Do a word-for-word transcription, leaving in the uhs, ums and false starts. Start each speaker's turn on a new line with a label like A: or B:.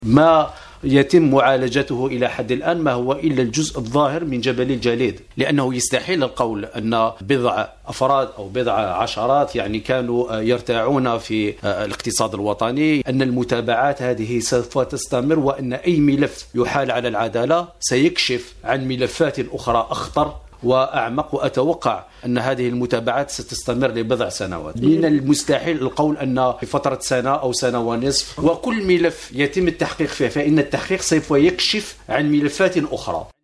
A: ما يتم معالجته إلى حد الآن ما هو إلا الجزء الظاهر من جبل الجليد، لأنه يستحيل القول أن بضع أفراد أو بضع عشرات يعني كانوا يرتاعون في الاقتصاد الوطني، أن المتابعات هذه سوف تستمر، وأن أي ملف يحال على العدالة سيكشف عن ملفات أخرى أخطر وأعمق، وأتوقع أن هذه المتابعات ستستمر لبضع سنوات. من المستحيل القول أن في فترة سنة أو سنة ونصف، وكل ملف يتم التحقيق فيه فإن التحقيق سوف يكشف عن ملفات أخرى.